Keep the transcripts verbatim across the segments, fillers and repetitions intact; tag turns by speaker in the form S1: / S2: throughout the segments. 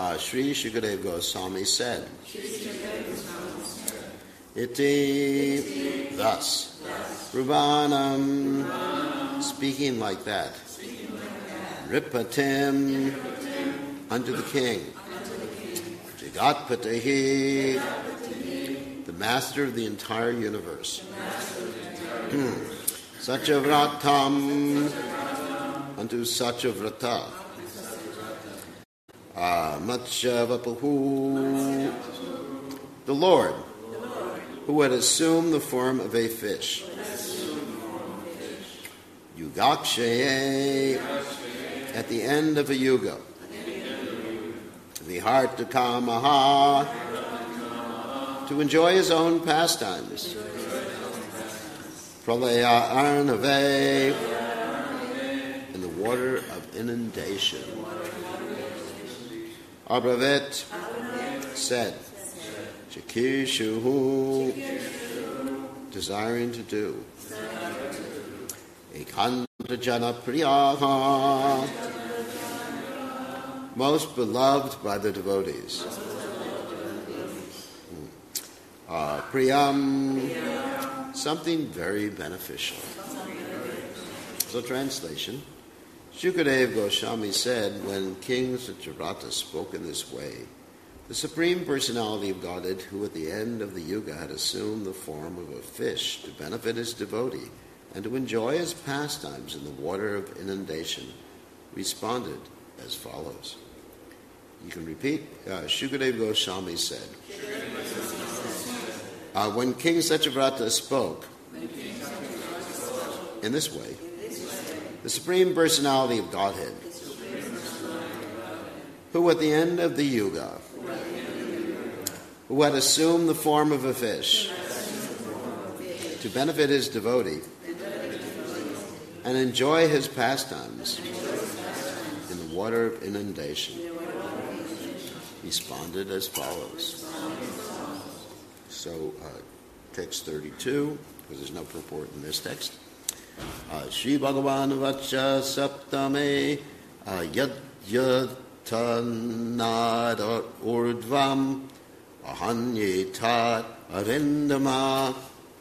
S1: Uh, Sri Shukadeva Goswami said, Iti, thus, Ruvanam, speaking like that, Ripatim, unto the king, Jagatpatahi, the master of the entire universe, Satyavratam, unto Satyavrata, uh, Matsyavapahu, the Lord, who had assumed the form of a fish, Yugakshaye, at the end of a yuga, Vihartakamaha, to enjoy his own pastimes, Pralaya Arnave, in the water of inundation. Abravet said, Chakishuhu, desiring to do, Ekanta Jana Priyaha, most beloved by the devotees. Uh, Priyam, something very beneficial. So translation, Shukadeva Goswami said, when King Satyvrata spoke in this way, the Supreme Personality of Godhead, who at the end of the Yuga had assumed the form of a fish to benefit his devotee and to enjoy his pastimes in the water of inundation, responded as follows. You can repeat. Uh, Shukadeva Goswami said, uh, when King Satyvrata spoke in this way, the Supreme Personality of Godhead, who at the end of the Yuga, who had assumed the form of a fish to benefit his devotee and enjoy his pastimes in the water of inundation, responded as follows. So, uh, text thirty-two, because there's no purport in this text. Shri Bhagavan Vacha Saptame Yad Yatanad Urdvam Ahanyetat Arindama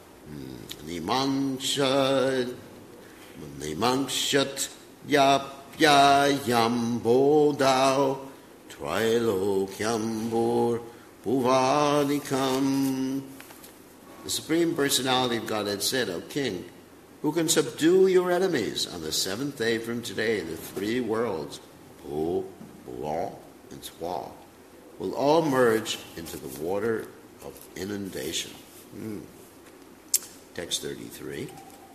S1: Nimanshad Nimanshat Yapyayam Bodao Trilokyambur Puvanikam. The Supreme Personality of Godhead said, O King, who can subdue your enemies on the seventh day from today, the three worlds, Pu, Bua, and Twa, will all merge into the water of inundation. Hmm. Text thirty-three.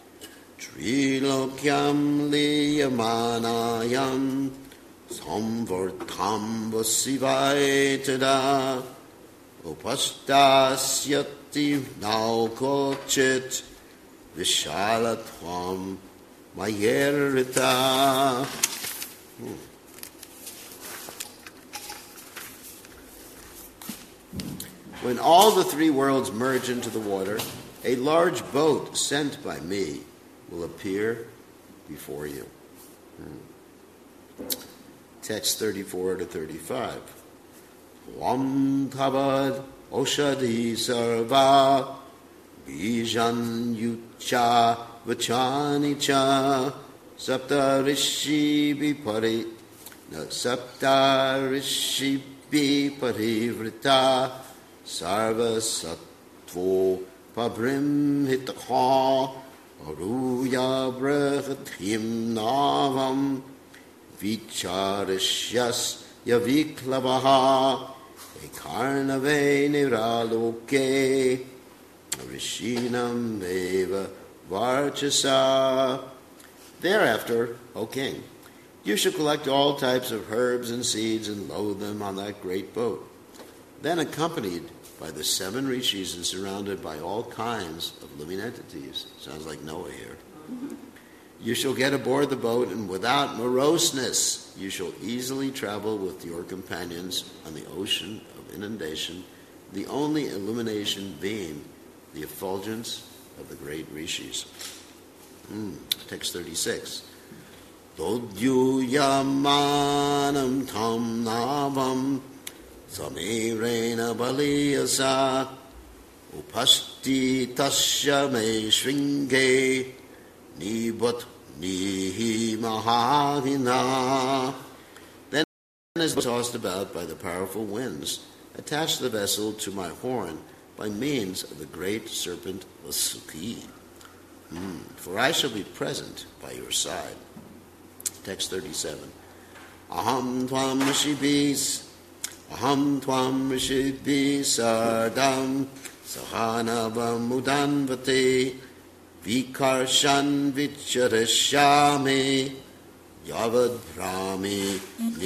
S1: Trilokyam liyamanayam samvartam vasivaitada upastasyati naukochit Vishalatvam Mayerita. Hmm. When all the three worlds merge into the water, a large boat sent by me will appear before you. Hmm. Text thirty-four to thirty-five. Lam Tavad Oshadi Sarva Bijan Yucha Vachani Cha Sapta Rishi Bipari Sapta Rishi Biparivrita Sarva Sattvo Pabrim Hitakha Aruya Brahatim Navam Vicharishyas Yaviklavaha Ekarnave Niraloke Rishinam eva varchasa. Thereafter, O king, you shall collect all types of herbs and seeds and load them on that great boat. Then, accompanied by the seven rishis and surrounded by all kinds of living entities, sounds like Noah here, you shall get aboard the boat, and without moroseness you shall easily travel with your companions on the ocean of inundation, the only illumination being the effulgence of the great rishis. Mm, text thirty-six. Dodyu yamanam tam navam samirena baliyasa upasti tasya me shringe nibat nihi mahahina. Then as tossed about by the powerful winds, attach the vessel to my horn by means of the great serpent Vasuki. Mm, for I shall be present by your side. Text thirty-seven. Aham tvam rishibis, aham tvam rishibis sardam, sahanavam udanvate, vikarshan vicharashyame, yavad brahmi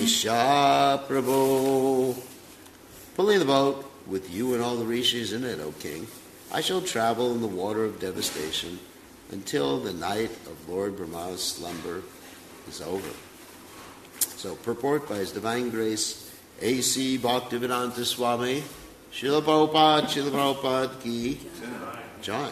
S1: nisha prabho. Pulling the boat with you and all the rishis in it, O king, I shall travel in the water of devastation until the night of Lord Brahma's slumber is over. So, purport by His Divine Grace, A C Bhaktivedanta Swami, Srila Prabhupada, Srila Prabhupada Ki Jai.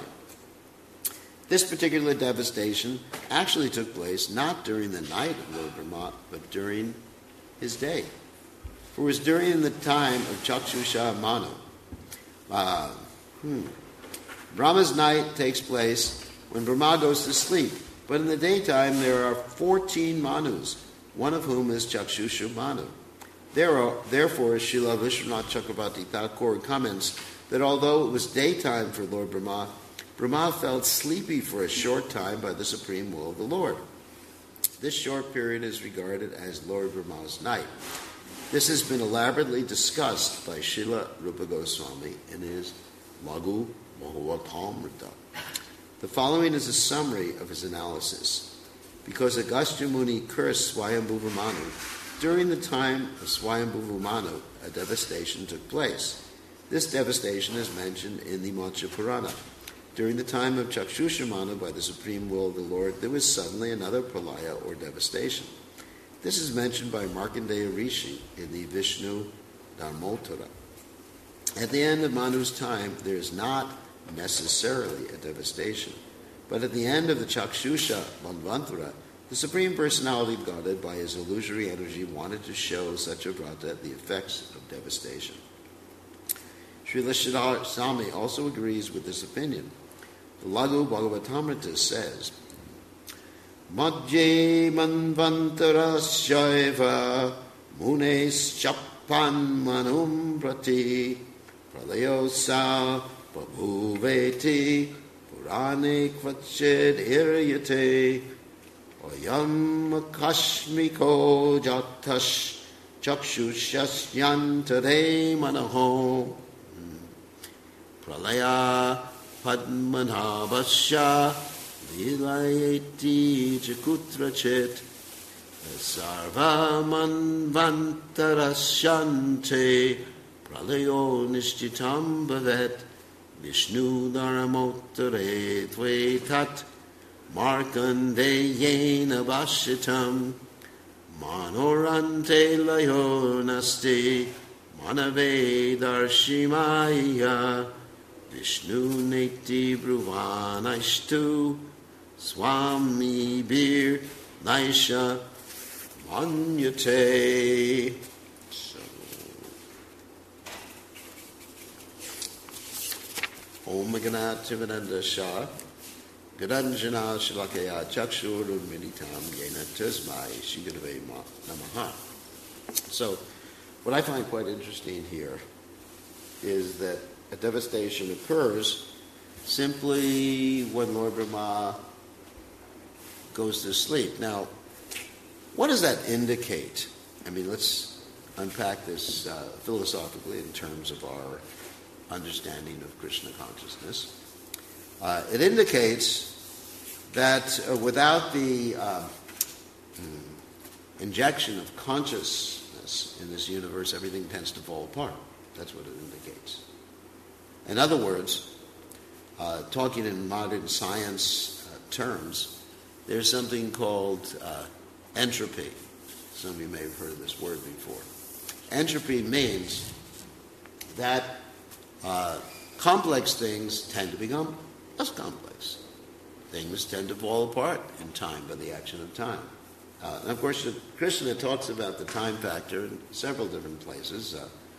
S1: This particular devastation actually took place not during the night of Lord Brahma, but during his day. For it was during the time of Chakshusha Manu. Uh, hmm. Brahma's night takes place when Brahma goes to sleep. But in the daytime there are fourteen Manus, one of whom is Chakshusha Manu. There are, therefore, Srila Vishwanath Chakravarti Thakur comments that although it was daytime for Lord Brahma, Brahma felt sleepy for a short time by the supreme will of the Lord. This short period is regarded as Lord Brahma's night. This has been elaborately discussed by Srila Rupa Goswami in his Laghu Mahavatamrita. The following is a summary of his analysis. Because Agastya Muni cursed Swayambhuva Manu, during the time of Swayambhuva Manu, a devastation took place. This devastation is mentioned in the Matsya Purana. During the time of Chakshusha Manu, by the supreme will of the Lord, there was suddenly another pralaya or devastation. This is mentioned by Markandeya Rishi in the Vishnu Dharmottara. At the end of Manu's time, there is not necessarily a devastation. But at the end of the Chakshusha Manvantara, the Supreme Personality of Godhead, by his illusory energy, wanted to show such a vrata the effects of devastation. Srila Siddhartha Swami also agrees with this opinion. The Laghu Bhagavatamrita says, Madhye manvantarasya munes chappan manum prati pralayosa babhuveti purane kvachid iryate oyam kashmiko jatash chakshushyasyantare manaho pralaya padmanabhasya vilayeti chakutrachit sarva manvantarasyante pralayo nishchitam bhavet Vishnu Dharamottare Tvetat Markandeyena Vashitam Manorante Layo Nasti Manave Darshimaya Vishnu Neti Bruvanashtu Swami Bir Naisha Manyate. Om Ganat Tivananda Shah Gadanjana Shalakaya Chakshur Urminitam Yena Tasmai Shigurave Namaha. So, what I find quite interesting here is that a devastation occurs simply when Lord Brahma goes to sleep. Now, what does that indicate? I mean, let's unpack this uh, philosophically in terms of our understanding of Krishna consciousness. Uh, it indicates that uh, without the uh, mm, injection of consciousness in this universe, everything tends to fall apart. That's what it indicates. In other words, uh, talking in modern science uh, terms, there's something called uh, entropy. Some of you may have heard of this word before. Entropy means that Uh, complex things tend to become less complex. Things tend to fall apart in time by the action of time. Uh, and of course, Krishna talks about the time factor in several different places. Uh,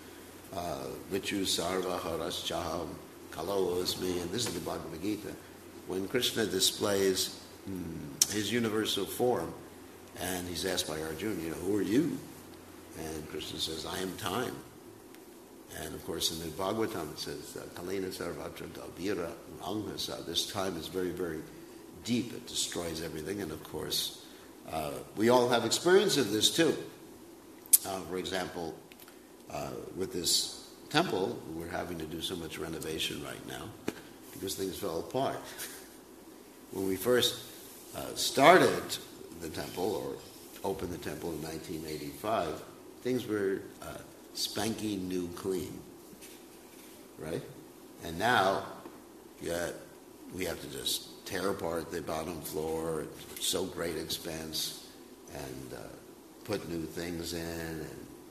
S1: uh, Vichu Sarva Haraschaham Kalo Asmi, and this is the Bhagavad Gita. When Krishna displays hmm, his universal form, and he's asked by Arjuna, you know, who are you? And Krishna says, I am time. And of course in the Bhagavatam it says, Kalena Sarvatranta Vira Anghasa. This time is very, very deep. It destroys everything. And of course, uh, we all have experience of this too. Uh, for example, uh, with this temple, we're having to do so much renovation right now because things fell apart. When we first uh, started the temple, or opened the temple in nineteen eighty-five, things were uh, spanking new clean, right? And now, yeah, we have to just tear apart the bottom floor at so great expense and uh, put new things in and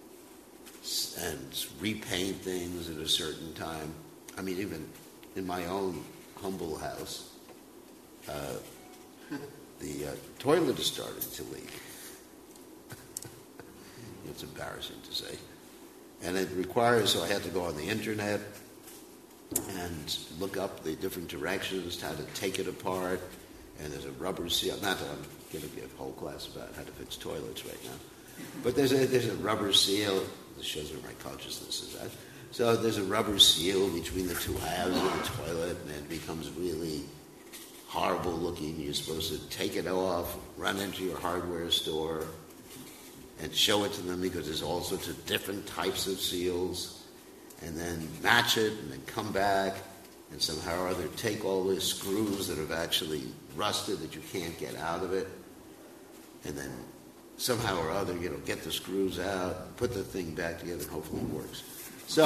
S1: and repaint things at a certain time. I mean, even in my own humble house, uh, the uh, toilet is starting to leak. It's embarrassing to say. And it requires, so I had to go on the internet and look up the different directions, how to take it apart, and there's a rubber seal. Not that I'm going to give a whole class about how to fix toilets right now, but there's a, there's a rubber seal. This shows where my consciousness is at. So there's a rubber seal between the two halves of the toilet, and it becomes really horrible looking. You're supposed to take it off, run into your hardware store, and show it to them because there's all sorts of different types of seals, and then match it, and then come back, and somehow or other take all the screws that have actually rusted that you can't get out of it, and then somehow or other, you know, get the screws out, put the thing back together, and hopefully it works. So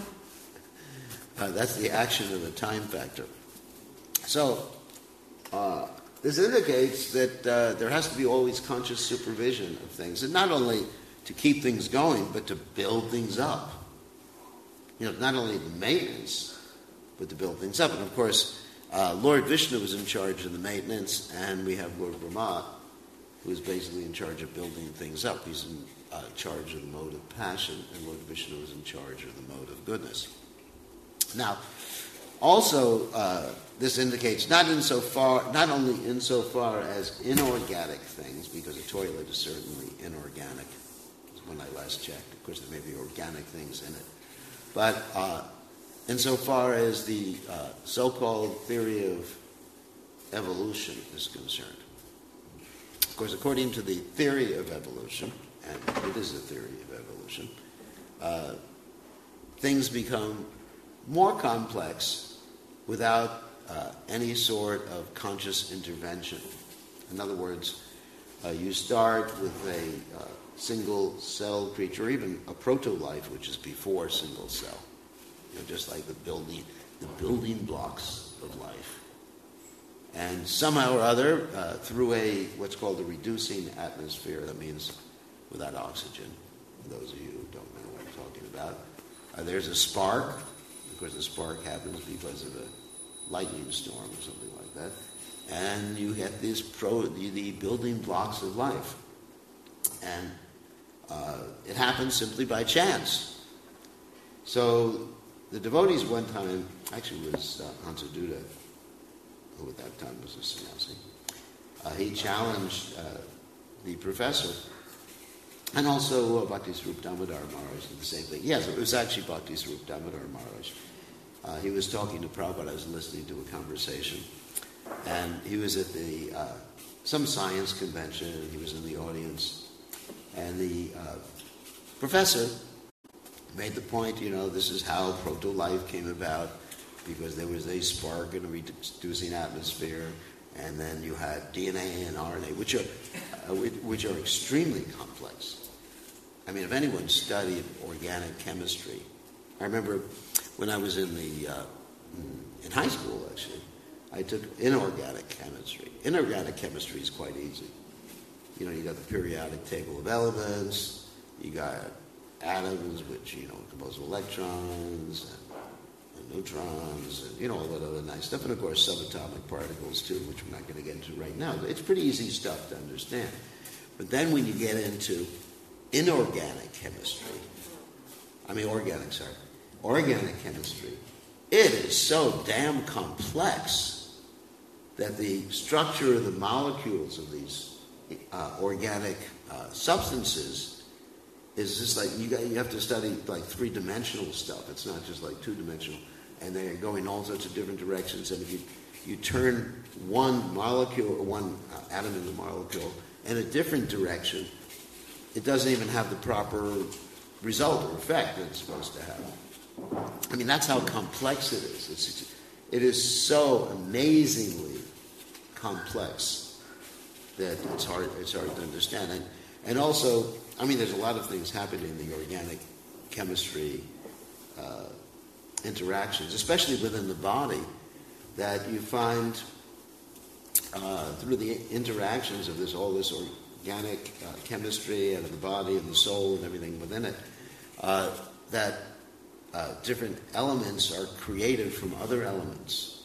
S1: uh, that's the action of the time factor. So uh, this indicates that uh, there has to be always conscious supervision of things, and not only to keep things going, but to build things up. You know, not only the maintenance, but to build things up. And of course, uh, Lord Vishnu is in charge of the maintenance, and we have Lord Brahma, who is basically in charge of building things up. He's in uh, charge of the mode of passion, and Lord Vishnu is in charge of the mode of goodness. Now, also, uh, this indicates not insofar, not only insofar as inorganic things, because a toilet is certainly inorganic, when I last checked. Of course, there may be organic things in it. But uh, insofar as the uh, so-called theory of evolution is concerned. Of course, according to the theory of evolution, and it is a theory of evolution, uh, things become more complex without uh, any sort of conscious intervention. In other words, uh, you start with a uh, single-cell creature, or even a proto-life, which is before single-cell. You know, just like the building, the building blocks of life. And somehow or other, uh, through a what's called a reducing atmosphere, that means without oxygen, for those of you who don't know what I'm talking about, uh, there's a spark. Of course, the spark happens because of a lightning storm or something like that. And you get these pro, the, the building blocks of life. And uh, it happens simply by chance. So the devotees one time, actually it was uh, Hansaduta, who at that time was a sannyasi, uh, he challenged uh, the professor, and also uh, Bhakti Swarup Damodar Maharaj did the same thing. Yes, it was actually Bhakti Swarup Damodar Maharaj. Uh, he was talking to Prabhupada. I was listening to a conversation, and he was at the uh, some science convention, and he was in the audience, and the uh, professor made the point, you know, this is how proto-life came about, because there was a spark in a reducing atmosphere, and then you had D N A and R N A, which are uh, which are extremely complex. I mean, if anyone studied organic chemistry, I remember when I was in the uh, in high school, actually, I took inorganic chemistry. Inorganic chemistry is quite easy. You know, you got the periodic table of elements, you got atoms, which, you know, are composed of electrons and neutrons, and, you know, all that other nice stuff, and of course subatomic particles too, which we're not going to get into right now. It's pretty easy stuff to understand. But then when you get into inorganic chemistry, I mean organic, sorry, organic chemistry, it is so damn complex that the structure of the molecules of these uh, organic uh, substances is just like, you got, you have to study like three-dimensional stuff. It's not just like two-dimensional. And they're going all sorts of different directions. And if you, you turn one molecule or one uh, atom in the molecule in a different direction, it doesn't even have the proper result or effect that it's supposed to have. I mean, that's how complex it is. It's, it is so amazingly complex that it's hard, it's hard to understand. And, and also, I mean, there's a lot of things happening in the organic chemistry uh, interactions, especially within the body, that you find uh, through the interactions of this, all this organic uh, chemistry and of the body and the soul and everything within it, uh, that uh, different elements are created from other elements.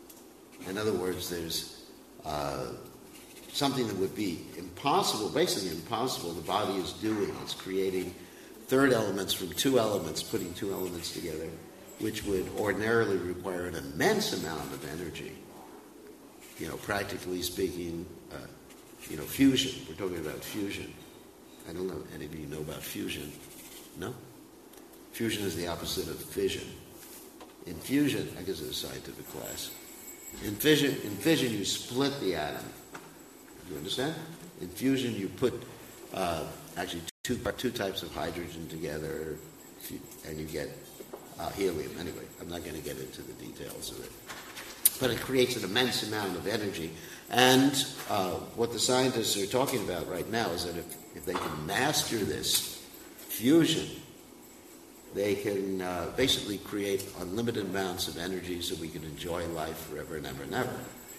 S1: In other words, there's uh, something that would be impossible, basically impossible, the body is doing. It's creating third elements from two elements, putting two elements together, which would ordinarily require an immense amount of energy. You know, practically speaking, uh, you know, fusion. We're talking about fusion. I don't know if any of you know about fusion. No? Fusion is the opposite of fission. In fusion, I guess it's a scientific class. In fission, in fission, you split the atom. Do you understand? In fusion, you put uh, actually two two types of hydrogen together, and you get uh, helium. Anyway, I'm not going to get into the details of it. But it creates an immense amount of energy. And uh, what the scientists are talking about right now is that if, if they can master this fusion, they can uh, basically create unlimited amounts of energy so we can enjoy life forever and ever and ever.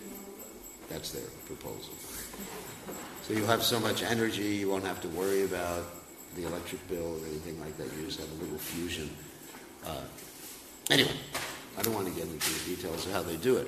S1: That's their proposal. So you'll have so much energy, you won't have to worry about the electric bill or anything like that. You just have a little fusion. Uh, anyway, I don't want to get into the details of how they do it.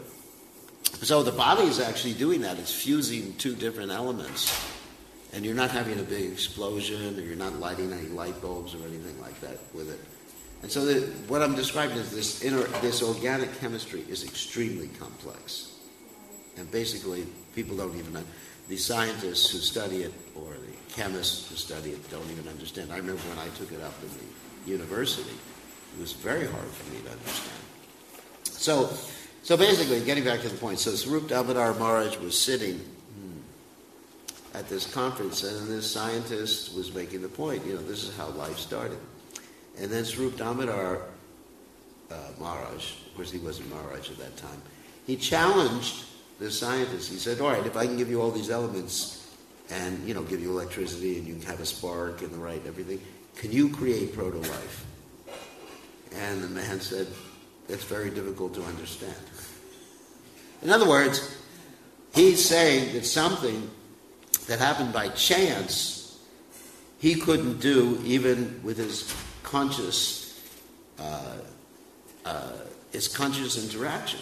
S1: So the body is actually doing that. It's fusing two different elements. And you're not having a big explosion, or you're not lighting any light bulbs or anything like that with it. And so the, what I'm describing is this, inner, this organic chemistry is extremely complex. And basically, people don't even know. The scientists who study it, or the chemists who study it, don't even understand. I remember when I took it up in the university, it was very hard for me to understand. So, so basically, getting back to the point, so Swarup Damodar Maharaj was sitting hmm, at this conference, and this scientist was making the point, you know, this is how life started. And then Swarup Damodar uh, Maharaj, of course he wasn't Maharaj at that time, he challenged the scientist. He said, all right, if I can give you all these elements and, you know, give you electricity and you can have a spark and the right everything, can you create proto-life? And the man said, it's very difficult to understand. In other words, he's saying that something that happened by chance he couldn't do even with his conscious, uh, uh, his conscious interaction.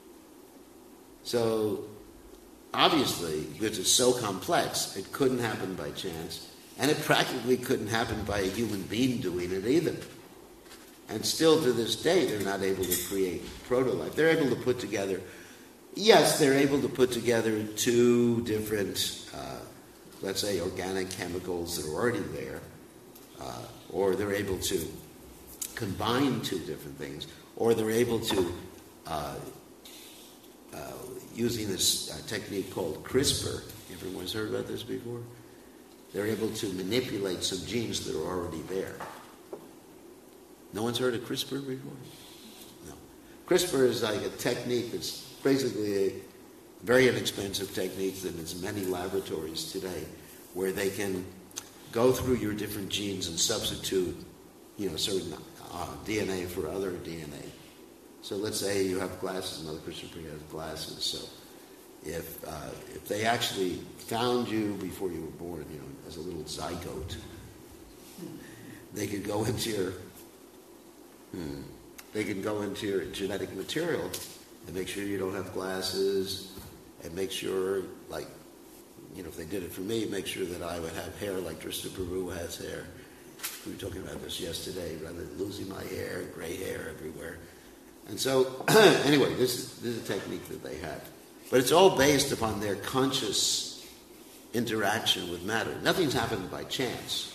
S1: So, obviously, because it's so complex, it couldn't happen by chance, and it practically couldn't happen by a human being doing it either. And still to this day, they're not able to create proto-life. They're able to put together, yes, they're able to put together two different, uh, let's say, organic chemicals that are already there, uh, or they're able to combine two different things, or they're able to uh, Uh, using this uh, technique called CRISPR. Everyone's heard about this before? They're able to manipulate some genes that are already there. No one's heard of CRISPR before? No. CRISPR is like a technique that's basically a very inexpensive technique that is in many laboratories today, where they can go through your different genes and substitute, you know, certain uh, D N A for other D N A. So let's say you have glasses, another Christian priest has glasses. So if uh, if they actually found you before you were born, you know, as a little zygote, they could go into your hmm, they could go into your genetic material and make sure you don't have glasses, and make sure, like, you know, if they did it for me, make sure that I would have hair like Drista Baru has hair, We were talking about this yesterday, rather than losing my hair, gray hair everywhere. And so, anyway, this is, this is a technique that they had. But it's all based upon their conscious interaction with matter. Nothing's happened by chance.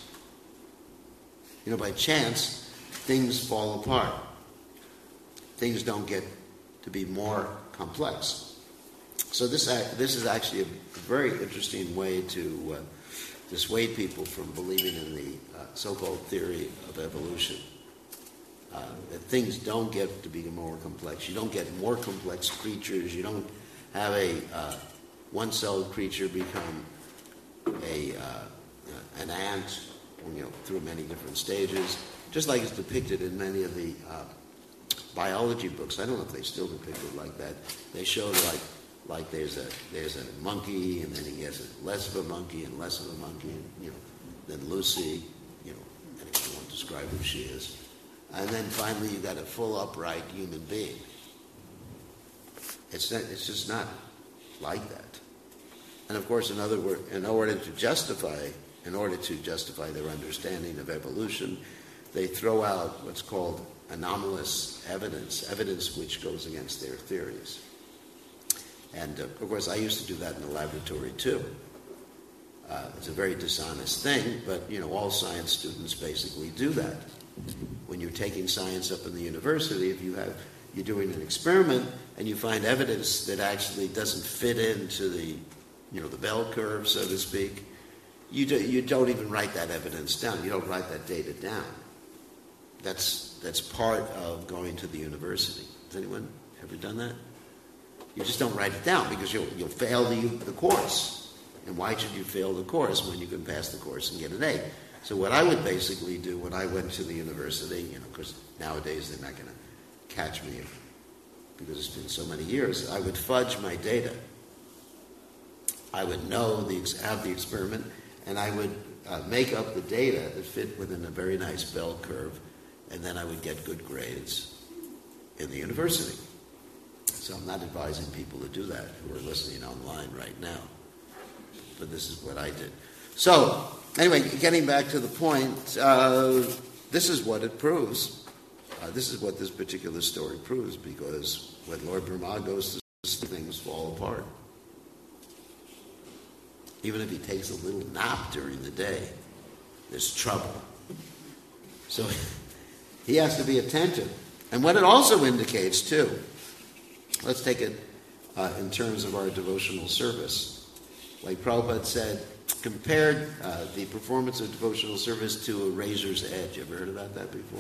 S1: You know, by chance, things fall apart. Things don't get to be more complex. So this this is actually a very interesting way to uh, dissuade people from believing in the uh, so-called theory of evolution. Uh, that things don't get to be more complex. You don't get more complex creatures. You don't have a uh, one-celled creature become a uh, an ant, you know, through many different stages, just like it's depicted in many of the uh, biology books. I don't know if they still depict it like that. They show like like there's a there's a monkey, and then he has a less of a monkey and less of a monkey, and, you know, then Lucy, you know, and if you want to describe who she is. And then finally you got a full upright human being. It's not, it's just not like that. And of course, in other words, in order to justify, in order to justify their understanding of evolution, they throw out what's called anomalous evidence, evidence which goes against their theories. And uh, of course, I used to do that in the laboratory too. Uh, it's a very dishonest thing, but you know, all science students basically do that. When you're taking science up in the university, if you have you're doing an experiment and you find evidence that actually doesn't fit into the, you know, the bell curve, so to speak, you do, you don't even write that evidence down. You don't write that data down. That's that's part of going to the university. Has anyone ever done that? You just don't write it down because you'll you'll fail the the course. And why should you fail the course when you can pass the course and get an A? So what I would basically do when I went to the university, you know, because nowadays they're not going to catch me because it's been so many years, I would fudge my data. I would know the have the experiment, and I would uh, make up the data that fit within a very nice bell curve, and then I would get good grades in the university. So I'm not advising people to do that who are listening online right now, but this is what I did. So, anyway, getting back to the point, uh, this is what it proves. Uh, this is what this particular story proves, because when Lord Brahma goes to sleep, things fall apart. Even if he takes a little nap during the day, there's trouble. So he has to be attentive. And what it also indicates, too, let's take it uh, in terms of our devotional service. Like Prabhupada said, compared uh, the performance of devotional service to a razor's edge. You ever heard about that before?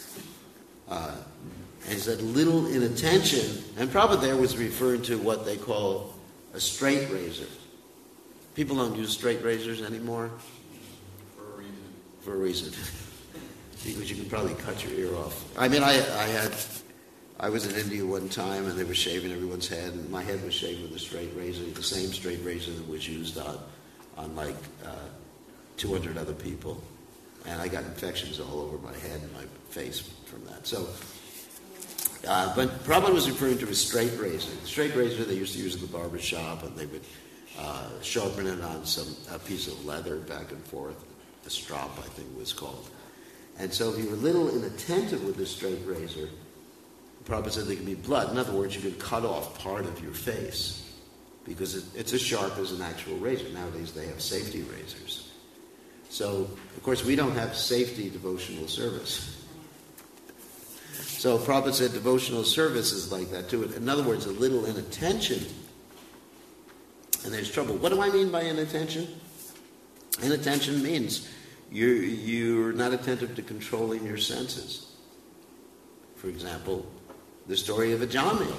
S1: Uh, and he said, little inattention, and Prabhupada there was referring to what they call a straight razor. People don't use straight razors anymore.
S2: For a reason.
S1: For a reason. Because you can probably cut your ear off. I mean, I, I had, I was in India one time, and they were shaving everyone's head, and my head was shaved with a straight razor, the same straight razor that was used on on like uh, two hundred other people. And I got infections all over my head and my face from that. So, uh, but Prabhupada was referring to a straight razor. The straight razor they used to use in the barber shop, and they would uh, sharpen it on some a piece of leather back and forth. A strop, I think it was called. And so if you were a little inattentive with the straight razor, Prabhupada said there could be blood. In other words, you could cut off part of your face, because it, it's as sharp as an actual razor. Nowadays they have safety razors. So, of course, we don't have safety devotional service. So Prabhupada said devotional service is like that too. In other words, a little inattention, and there's trouble. What do I mean by inattention? Inattention means you're, you're not attentive to controlling your senses. For example, the story of Ajamil.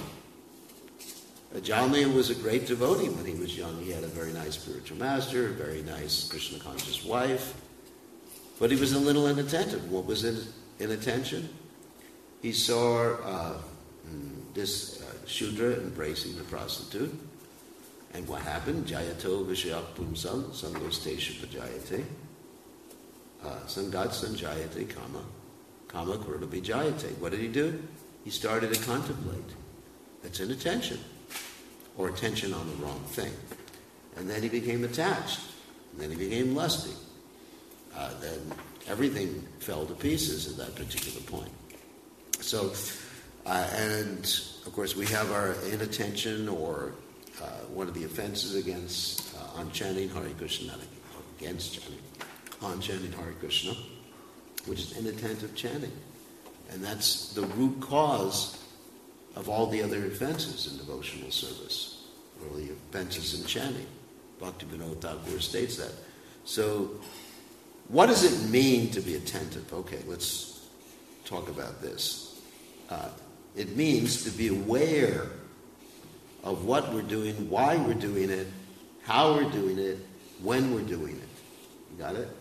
S1: Ajamil was a great devotee when he was young. He had a very nice spiritual master, a very nice Krishna-conscious wife, but he was a little inattentive. What was in, inattention? He saw uh, this uh, Shudra embracing a prostitute, and what happened? Jayato Vishayak Pumsam Sangostesha Pajayate uh, Sangat Sanjayate Kama Kama Kurta Vijayate. What did he do? He started to contemplate. That's inattention, or attention on the wrong thing. And then he became attached. And then he became lusty. Uh, then everything fell to pieces at that particular point. So, uh, and of course we have our inattention or uh, one of the offenses against uh, on chanting Hare Krishna, not against chanting, on chanting Hare Krishna, which is inattentive chanting. And that's the root cause of all the other offenses in devotional service, or the offenses in chanting. Bhaktivinoda Thakur states that. So, what does it mean to be attentive? Okay, let's talk about this. Uh, it means to be aware of what we're doing, why we're doing it, how we're doing it, when we're doing it. You got it?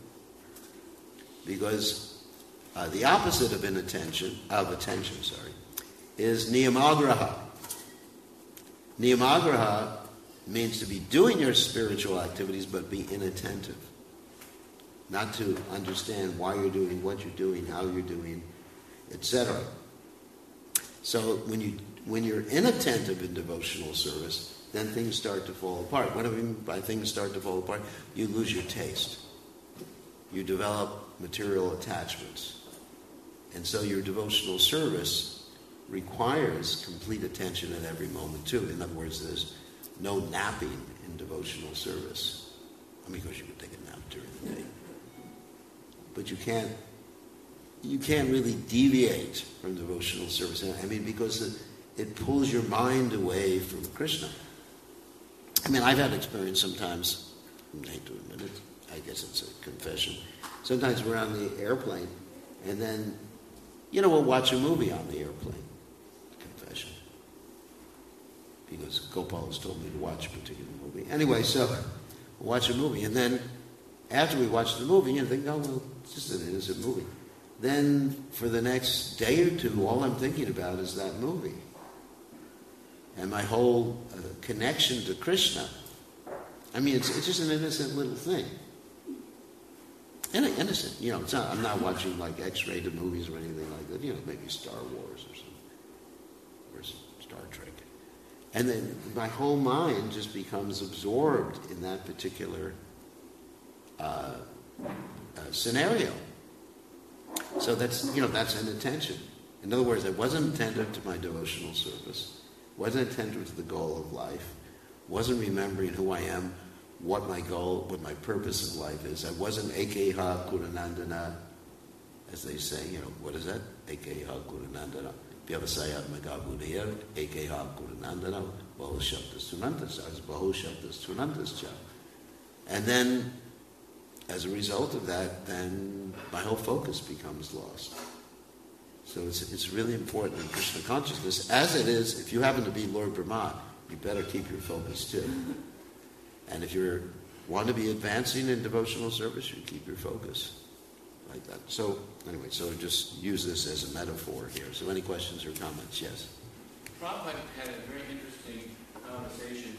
S1: Because uh, the opposite of inattention, of attention, sorry, is niyamagraha. Niyamagraha means to be doing your spiritual activities but be inattentive. Not to understand why you're doing what you're doing, how you're doing, et cetera. So when you when you're inattentive in devotional service, then things start to fall apart. What do I mean by things start to fall apart? You lose your taste. You develop material attachments. And so your devotional service requires complete attention at every moment too. In other words, there's no napping in devotional service. I mean, of course you could take a nap during the day. But you can't you can't really deviate from devotional service. I mean, because it, it pulls your mind away from Krishna. I mean, I've had experience sometimes, I hate to admit it, I guess it's a confession. Sometimes we're on the airplane, and then, you know, we'll watch a movie on the airplane. Confession. Because Gopal has told me to watch a particular movie. Anyway, so we'll watch a movie, and then after we watch the movie, you think, oh, well, it's just an innocent movie. Then for the next day or two, all I'm thinking about is that movie. And my whole uh, connection to Krishna, I mean, it's, it's just an innocent little thing. And innocent, you know, it's not, I'm not watching like X-rated movies or anything like that, you know, maybe Star Wars or something, or Star Trek. And then my whole mind just becomes absorbed in that particular uh, uh, scenario. So that's, you know, that's inattention. In other words, I wasn't attentive to my devotional service, wasn't attentive to the goal of life, wasn't remembering who I am, what my goal, what my purpose in life is. I wasn't Ekeha Kurunandana, as they say, you know, what is that? Ekeha Kurunandana. Vyavasaya Magabudaya, Ekeha Kurunandana, Bahu Shabdas Tunantas, Bahu Shabdas Tunantas. And then, as a result of that, then my whole focus becomes lost. So it's it's really important in Krishna consciousness, as it is, if you happen to be Lord Brahma, you better keep your focus too. And if you want to be advancing in devotional service, you keep your focus like that. So anyway, so just use this as a metaphor here. So any questions or comments? Yes?
S2: Prabhupada had a very interesting conversation,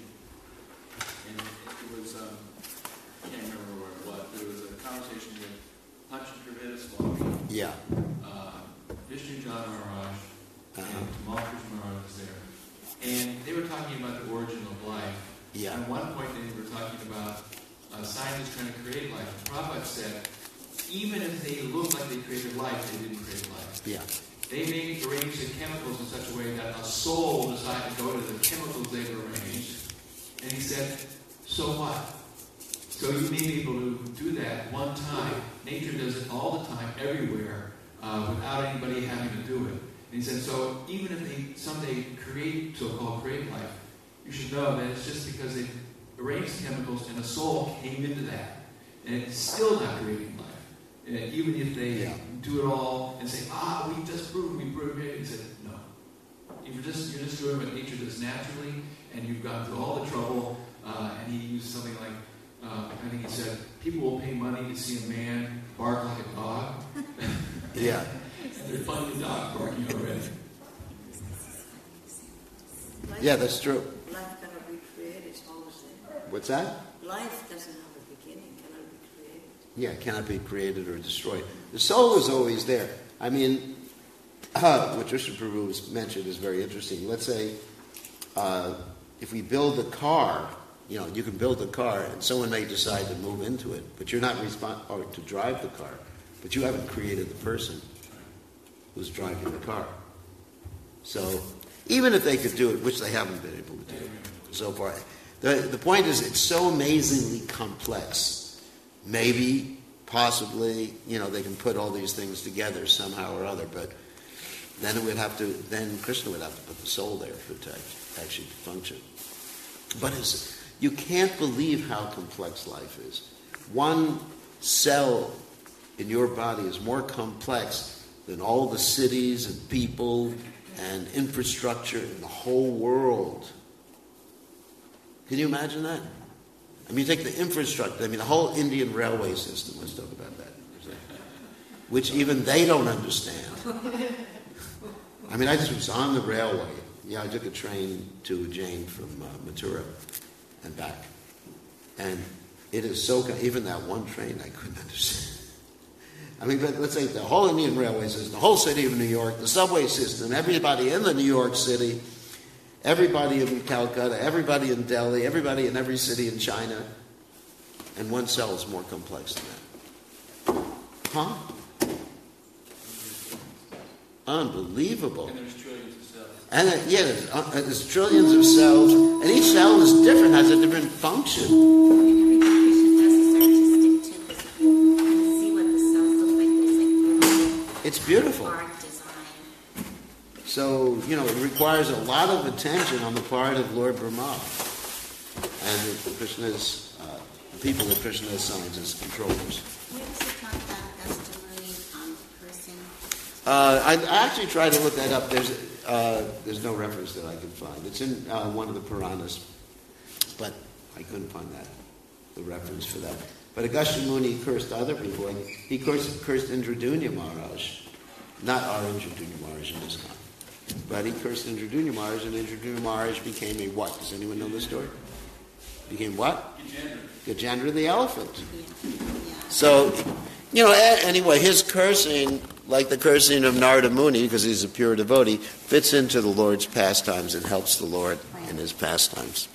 S2: and it was, um, I can't remember where it was, but it was a conversation with Panchakarveda Swami,
S1: Yeah.
S2: uh, Vishnu John Maharaj,
S1: Uh-huh.
S2: and Tamal Krishna Maharaj was there. And they were talking about the origin of life.
S1: Yeah.
S2: And at one point they were talking about uh, scientists trying to create life. And Prabhupada said, even if they look like they created life, they didn't create life.
S1: Yeah.
S2: They may arrange the chemicals in such a way that a soul decided to go to the chemicals they've arranged. And he said, so what? So you may be able to do that one time. Nature does it all the time, everywhere, uh, without anybody having to do it. And he said, so even if they someday create, so-called create life, you should know that it's just because they arranged the chemicals and a soul came into that. And it's still not creating life. And even if they
S1: Yeah.
S2: do it all and say, ah, we just proved, we proved it. He said, no. You're just, you're just doing what nature does naturally, and you've gone through all the trouble. Uh, and he used something like, uh, I think he said, people will pay money to see a man bark like a dog.
S1: Yeah.
S2: And they're finding the dog barking already.
S3: Life,
S1: Yeah, that's true.
S3: life cannot be created, it's always there.
S1: What's that?
S3: Life doesn't have a beginning, cannot be created.
S1: Yeah, it cannot be created or destroyed. The soul is always there. I mean, uh, what Krishna Prabhu has mentioned is very interesting. Let's say uh, if we build a car, you know, you can build a car and someone may decide to move into it, but you're not respon- or to drive the car, but you haven't created the person who's driving the car. So even if they could do it, which they haven't been able to do so far, the, the point is it's so amazingly complex. Maybe, possibly, you know, they can put all these things together somehow or other, but then it would have to, then Krishna would have to put the soul there for it to actually function. But it's, you can't believe how complex life is. One cell in your body is more complex than all the cities and people and infrastructure in the whole world. Can you imagine that? I mean, take the infrastructure, I mean, the whole Indian railway system, let's talk about that, which even they don't understand. I mean, I just was on the railway. Yeah, I took a train to Ujjain from uh, Mathura and back. And it is so, even that one train I couldn't understand. I mean, but let's say the whole Indian railway system, the whole city of New York, the subway system, everybody in the New York City, everybody in Calcutta, everybody in Delhi, everybody in every city in China, and one cell is more complex than that. Huh? Unbelievable.
S2: And there's trillions of cells.
S1: And uh, yeah, there's, uh, there's trillions of cells, and each cell is different, has a different function. It's beautiful. So, you know, it requires a lot of attention on the part of Lord Brahma and the Krishna's, uh, the people that Krishna assigns as controllers.
S4: Where does it talk about Gustafuni on the person?
S1: Uh, I, I actually tried to look that up. There's uh, there's no reference that I can find. It's in uh, one of the Puranas, but I couldn't find that, the reference for that. But Agastya Muni cursed other people, and he cursed, cursed Indradunya Maharaj, not our Indradunya Maharaj in this time, but he cursed Indradunya Maharaj, and Indradunya Maharaj became a what? Does anyone know the story? Became what? Gajendra. Gajendra the elephant.
S4: Yeah. Yeah.
S1: So, you know, anyway, his cursing, like the cursing of Narada Muni, because he's a pure devotee, fits into the Lord's pastimes and helps the Lord in his pastimes.